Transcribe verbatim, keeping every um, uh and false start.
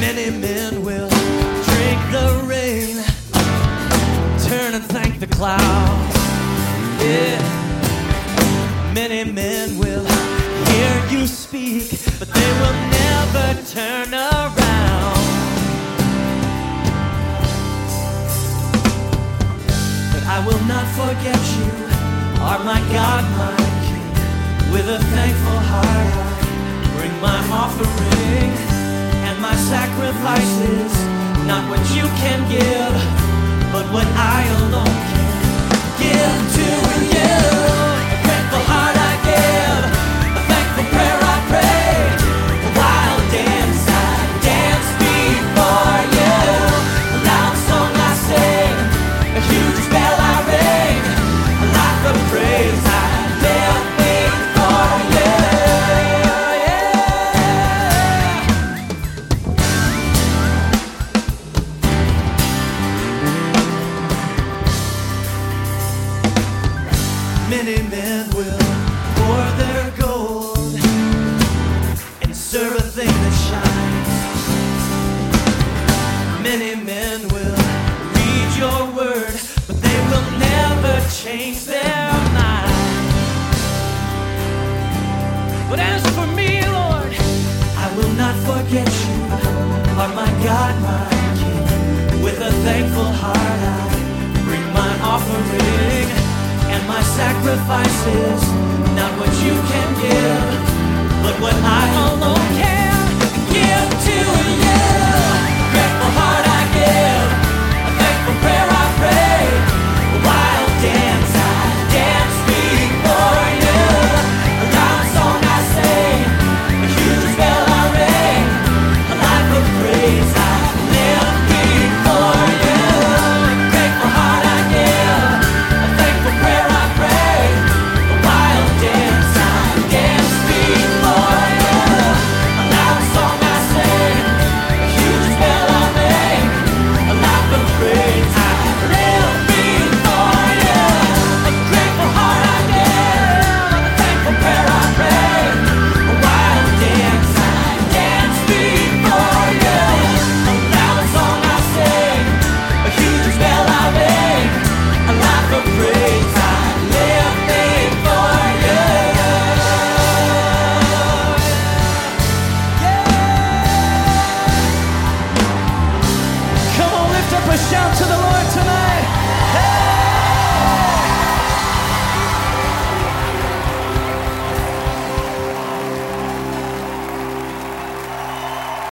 Many men will drink the rain, turn and thank the clouds. Yeah. Many men will hear you speak, but they will never turn around. But I will not forget you, are my God, my King. With a thankful heart I bring my offering, and my sacrifice is not what you can give, but what I alone can give to you. A grateful heart I give, a thankful prayer I pray, a wild dance I dance before you, a loud song I sing, a huge spell I ring, a life of praise I live before you. Many men will pour their gold and serve a thing that shines. Many men will read your word, but they will never change their mind. But as for me, Lord, I will not forget you, are my God, my King. With a thankful heart I bring my offering, and my sacrifice is not what you can give, but what I alone can give to you. A grateful heart I give, a thankful prayer I pray, a wild dance I dance before you, a loud song I sing, a huge spell I ring, a life of praise I live before you. A grateful heart I give, a thankful prayer I pray, a wild dance I dance before you, a loud song I sing, a huge spell I ring, a life of praise I live before you. A grateful heart I give, a thankful prayer I pray, a wild dance I dance before you, a loud song I sing, a huge spell I ring, a life of praise I live before you. Yeah. Come on, lift up a shout to the